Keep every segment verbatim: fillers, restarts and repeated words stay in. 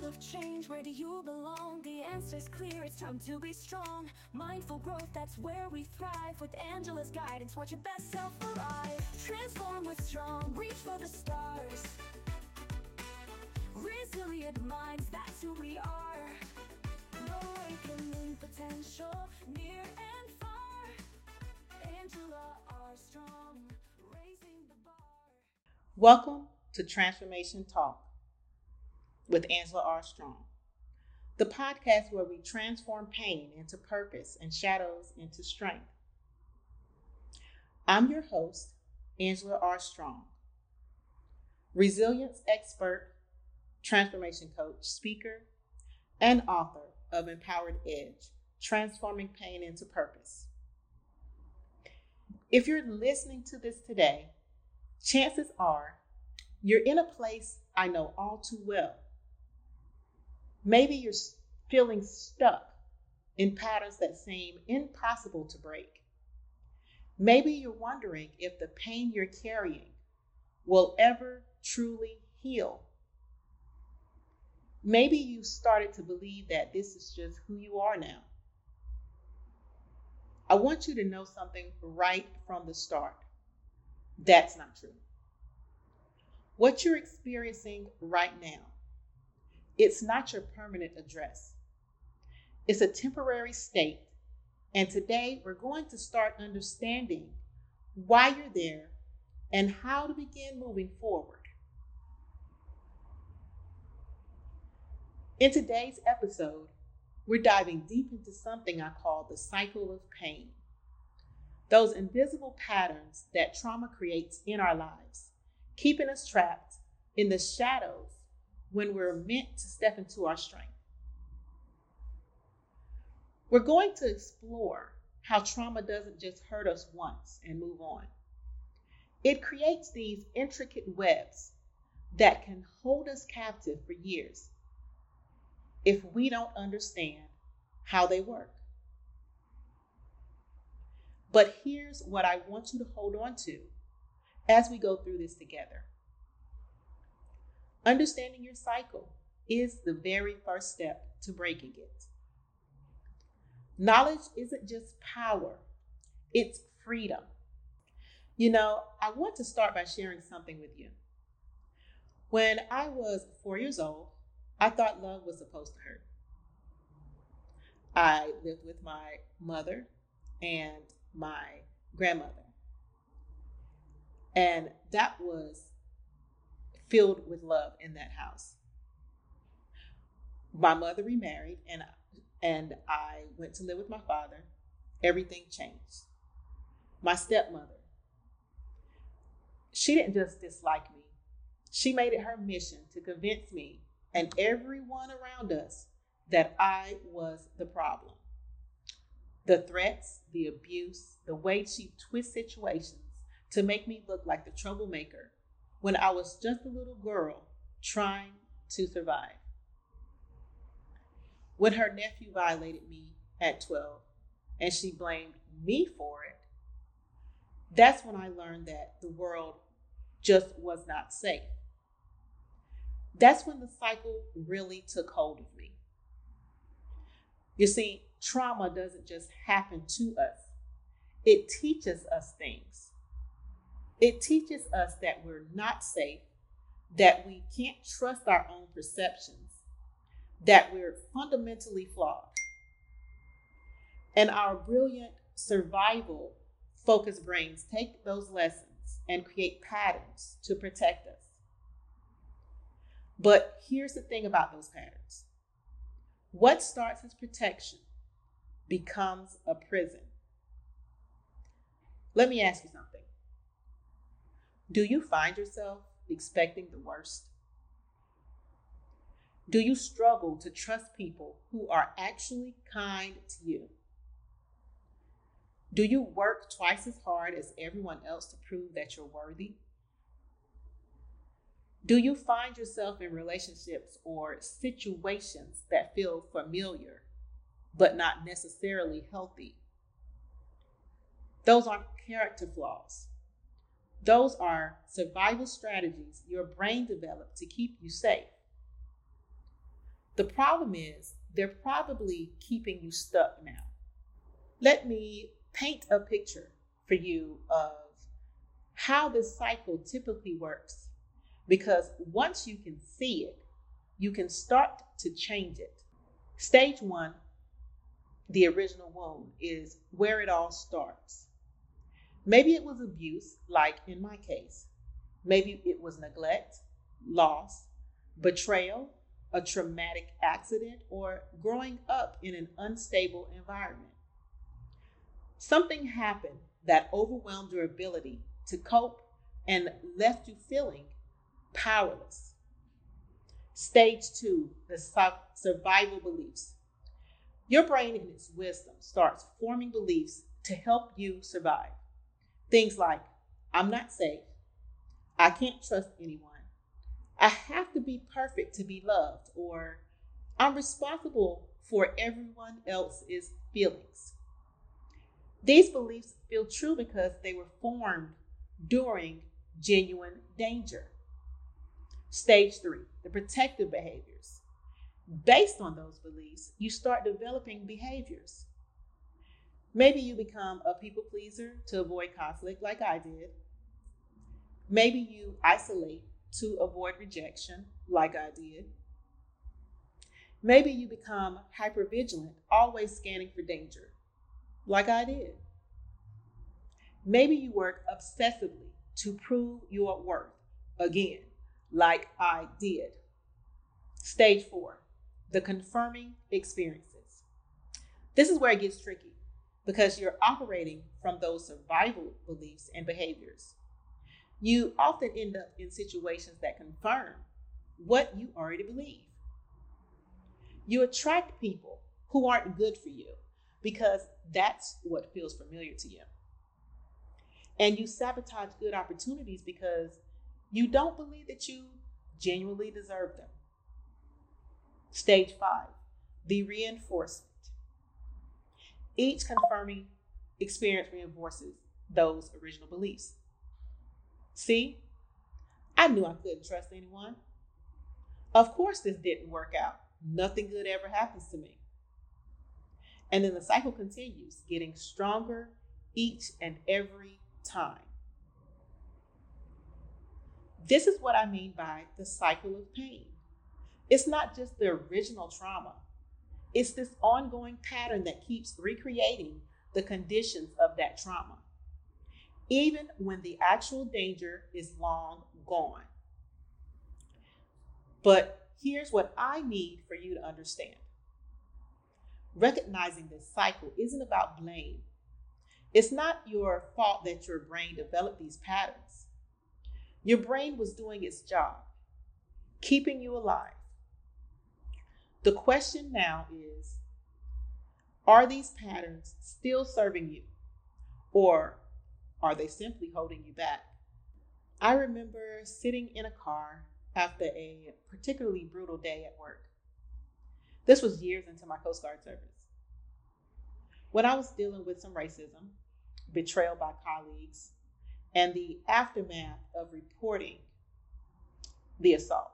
of change, where do you belong? The answer's clear, it's time to be strong. Mindful growth, that's where we thrive. With Angela's guidance, watch your best self arrive. Transform with strong, reach for the stars. Resilient minds, that's who we are. Awakening potential, near and far. Angela Armstrong, raising the bar. Welcome to Transformation Talk with Angela Armstrong, the podcast where we transform pain into purpose and shadows into strength. I'm your host, Angela Armstrong, resilience expert, transformation coach, speaker, and author of Empowered Edge, Transforming Pain into Purpose. If you're listening to this today, chances are you're in a place I know all too well. Maybe you're feeling stuck in patterns that seem impossible to break. Maybe you're wondering if the pain you're carrying will ever truly heal. Maybe you started to believe that this is just who you are now. I want you to know something right from the start. That's not true. What you're experiencing right now, it's not your permanent address. It's a temporary state. And today we're going to start understanding why you're there and how to begin moving forward. In today's episode, we're diving deep into something I call the cycle of pain. Those invisible patterns that trauma creates in our lives, keeping us trapped in the shadows when we're meant to step into our strength. We're going to explore how trauma doesn't just hurt us once and move on. It creates these intricate webs that can hold us captive for years if we don't understand how they work. But here's what I want you to hold on to as we go through this together. Understanding your cycle is the very first step to breaking it. Knowledge isn't just power, it's freedom. You know, I want to start by sharing something with you. When I was four years old, I thought love was supposed to hurt. I lived with my mother and my grandmother. And that was filled with love in that house. My mother remarried and, and I went to live with my father. Everything changed. My stepmother, she didn't just dislike me. She made it her mission to convince me and everyone around us that I was the problem. The threats, the abuse, the way she twists situations to make me look like the troublemaker when I was just a little girl trying to survive. When her nephew violated me at twelve and she blamed me for it, that's when I learned that the world just was not safe. That's when the cycle really took hold of me. You see, trauma doesn't just happen to us. It teaches us things. It teaches us that we're not safe, that we can't trust our own perceptions, that we're fundamentally flawed. And our brilliant survival focused brains take those lessons and create patterns to protect us. But here's the thing about those patterns. What starts as protection becomes a prison. Let me ask you something. Do you find yourself expecting the worst? Do you struggle to trust people who are actually kind to you? Do you work twice as hard as everyone else to prove that you're worthy? Do you find yourself in relationships or situations that feel familiar, but not necessarily healthy? Those aren't character flaws. Those are survival strategies your brain developed to keep you safe. The problem is they're probably keeping you stuck now. Let me paint a picture for you of how this cycle typically works, because once you can see it, you can start to change it. Stage one, the original wound, is where it all starts. Maybe it was abuse, like in my case. Maybe it was neglect, loss, betrayal, a traumatic accident, or growing up in an unstable environment. Something happened that overwhelmed your ability to cope and left you feeling powerless. Stage two, the survival beliefs. Your brain in its wisdom starts forming beliefs to help you survive. Things like, I'm not safe, I can't trust anyone, I have to be perfect to be loved, or I'm responsible for everyone else's feelings. These beliefs feel true because they were formed during genuine danger. Stage three, the protective behaviors. Based on those beliefs, you start developing behaviors. Maybe you become a people pleaser to avoid conflict, like I did. Maybe you isolate to avoid rejection, like I did. Maybe you become hypervigilant, always scanning for danger, like I did. Maybe you work obsessively to prove your worth, again, like I did. Stage four, the confirming experiences. This is where it gets tricky because you're operating from those survival beliefs and behaviors. You often end up in situations that confirm what you already believe. You attract people who aren't good for you because that's what feels familiar to you. And you sabotage good opportunities because you don't believe that you genuinely deserve them. Stage five, the reinforcement. Each confirming experience reinforces those original beliefs. See, I knew I couldn't trust anyone. Of course, this didn't work out. Nothing good ever happens to me. And then the cycle continues, getting stronger each and every time. This is what I mean by the cycle of pain. It's not just the original trauma. It's this ongoing pattern that keeps recreating the conditions of that trauma, even when the actual danger is long gone. But here's what I need for you to understand. Recognizing this cycle isn't about blame. It's not your fault that your brain developed these patterns. Your brain was doing its job, keeping you alive. The question now is, are these patterns still serving you, or are they simply holding you back? I remember sitting in a car after a particularly brutal day at work. This was years into my Coast Guard service, when I was dealing with some racism, betrayal by colleagues, and the aftermath of reporting the assault.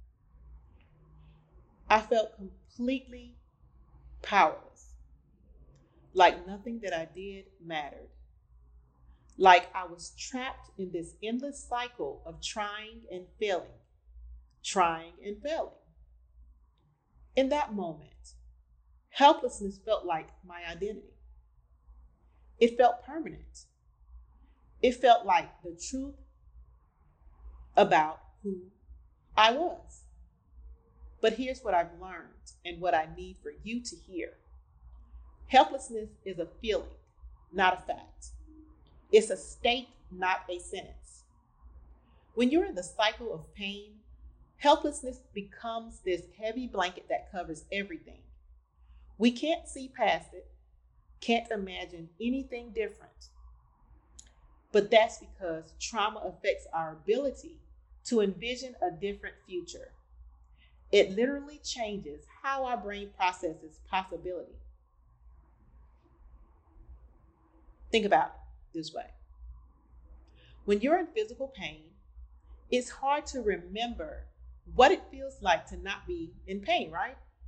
I felt completely powerless, like nothing that I did mattered, like I was trapped in this endless cycle of trying and failing, trying and failing. In that moment, helplessness felt like my identity. It felt permanent. It felt like the truth about who I was. But here's what I've learned and what I need for you to hear. Helplessness is a feeling, not a fact. It's a state, not a sentence. When you're in the cycle of pain, helplessness becomes this heavy blanket that covers everything. We can't see past it, can't imagine anything different. But that's because trauma affects our ability to envision a different future. It literally changes how our brain processes possibility. Think about it this way. When you're in physical pain, it's hard to remember what it feels like to not be in pain, right?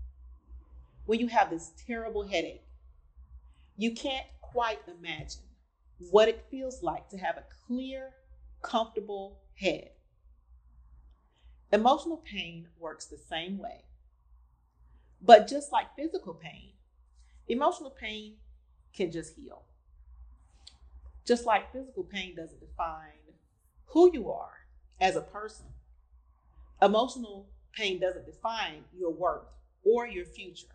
when you have this terrible headache. You can't quite imagine what it feels like to have a clear, comfortable head. Emotional pain works the same way. But just like physical pain, emotional pain can just heal. Just like physical pain doesn't define who you are as a person, emotional pain doesn't define your worth or your future.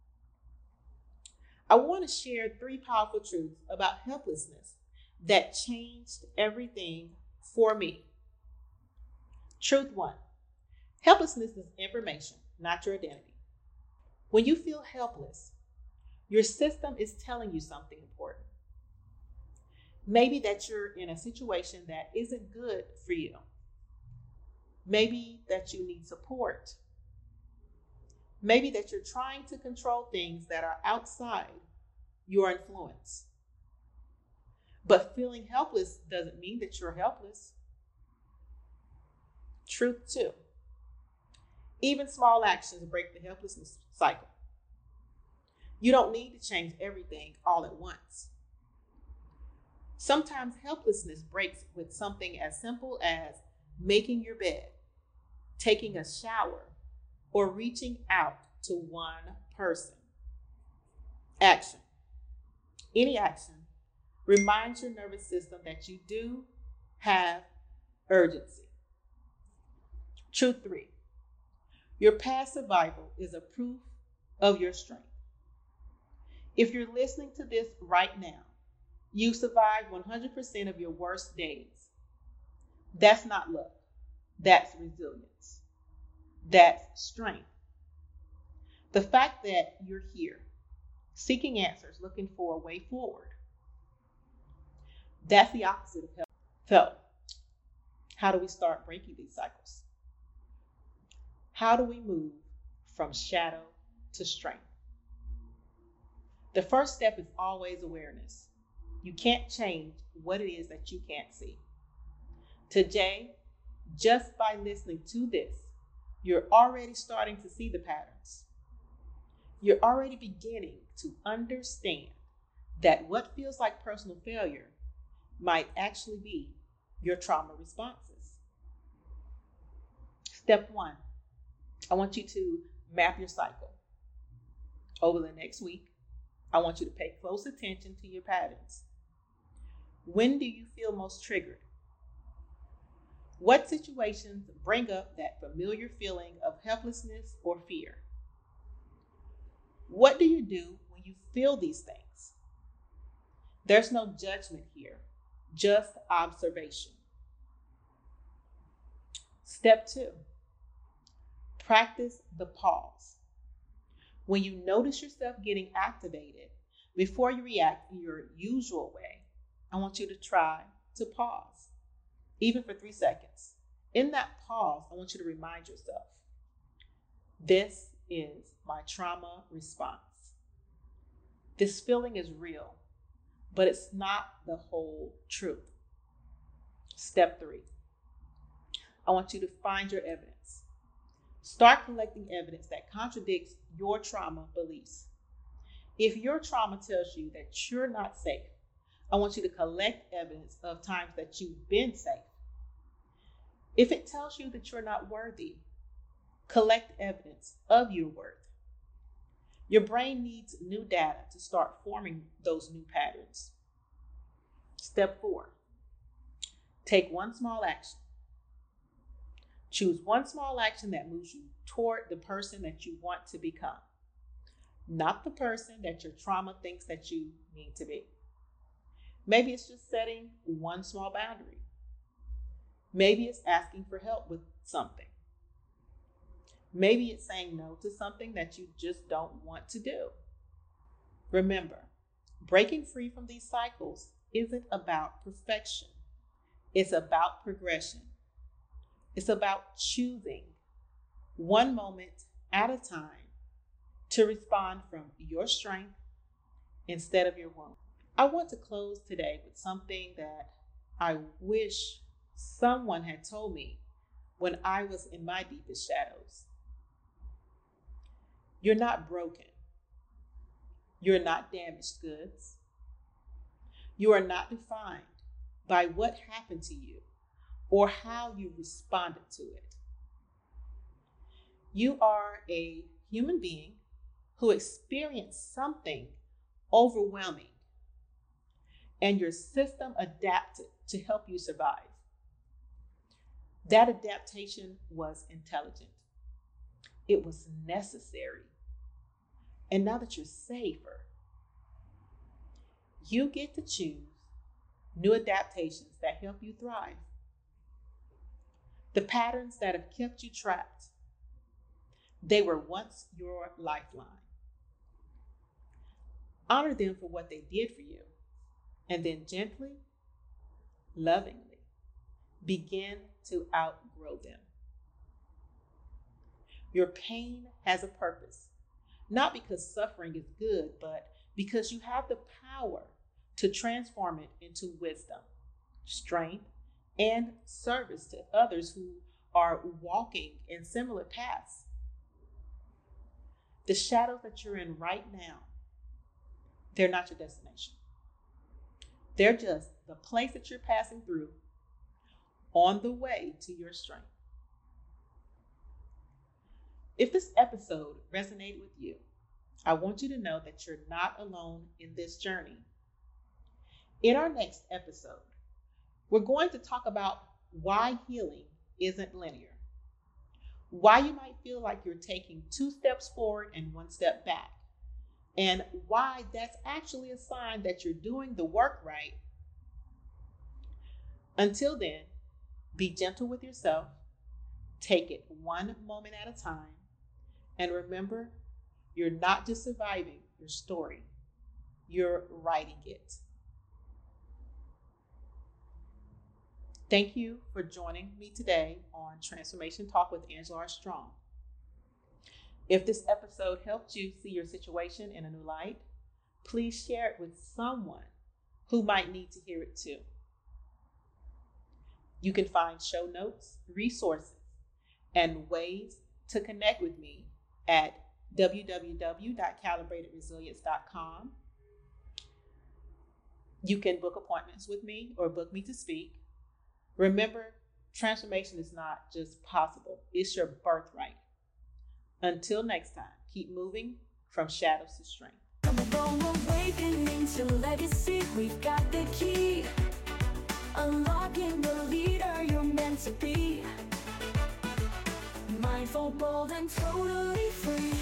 I want to share three powerful truths about helplessness that changed everything for me. Truth one, helplessness is information, not your identity. When you feel helpless, your system is telling you something important. Maybe that you're in a situation that isn't good for you. Maybe that you need support. Maybe that you're trying to control things that are outside your influence. But feeling helpless doesn't mean that you're helpless. Truth two, even small actions break the helplessness cycle. You don't need to change everything all at once. Sometimes helplessness breaks with something as simple as making your bed, taking a shower, or reaching out to one person. Action. Any action reminds your nervous system that you do have urgency. Truth three, your past survival is a proof of your strength. If you're listening to this right now, you survived one hundred percent of your worst days. That's not luck. That's resilience. That's strength. The fact that you're here, seeking answers, looking for a way forward, that's the opposite of help. So, how do we start breaking these cycles? How do we move from shadow to strength? The first step is always awareness. You can't change what it is that you can't see. Today, just by listening to this, you're already starting to see the patterns. You're already beginning to understand that what feels like personal failure might actually be your trauma responses. Step one, I want you to map your cycle. Over the next week, I want you to pay close attention to your patterns. When do you feel most triggered? What situations bring up that familiar feeling of helplessness or fear? What do you do when you feel these things? There's no judgment here, just observation. Step two, practice the pause. When you notice yourself getting activated, before you react in your usual way, I want you to try to pause, even for three seconds. In that pause, I want you to remind yourself, this is my trauma response. This feeling is real, but it's not the whole truth. Step three, I want you to find your evidence. Start collecting evidence that contradicts your trauma beliefs. If your trauma tells you that you're not safe, I want you to collect evidence of times that you've been safe. If it tells you that you're not worthy, collect evidence of your worth. Your brain needs new data to start forming those new patterns. Step four, take one small action. Choose one small action that moves you toward the person that you want to become, not the person that your trauma thinks that you need to be. Maybe it's just setting one small boundary. Maybe it's asking for help with something. Maybe it's saying no to something that you just don't want to do. Remember, breaking free from these cycles isn't about perfection. It's about progression. It's about choosing one moment at a time to respond from your strength instead of your wound. I want to close today with something that I wish someone had told me when I was in my deepest shadows. You're not broken. You're not damaged goods. You are not defined by what happened to you or how you responded to it. You are a human being who experienced something overwhelming, and your system adapted to help you survive. That adaptation was intelligent. It was necessary. And now that you're safer, you get to choose new adaptations that help you thrive. The patterns that have kept you trapped, they were once your lifeline. Honor them for what they did for you, and then gently, lovingly, begin to outgrow them. Your pain has a purpose, not because suffering is good, but because you have the power to transform it into wisdom, strength, and service to others who are walking in similar paths. The shadows that you're in right now, they're not your destination. They're just the place that you're passing through on the way to your strength. If this episode resonated with you, I want you to know that you're not alone in this journey. In our next episode, we're going to talk about why healing isn't linear, why you might feel like you're taking two steps forward and one step back, and why that's actually a sign that you're doing the work right. Until then, be gentle with yourself, take it one moment at a time, and remember, you're not just surviving your story, you're writing it. Thank you for joining me today on Transformation Talk with Angela R. Strong. If this episode helped you see your situation in a new light, please share it with someone who might need to hear it too. You can find show notes, resources, and ways to connect with me at w w w dot calibrated resilience dot com. You can book appointments with me or book me to speak. Remember, transformation is not just possible, it's your birthright. Until next time, keep moving from shadows to strength. From awakening to legacy, we've got the key. Unlocking the leader you're meant to be. Mindful, bold, and totally free.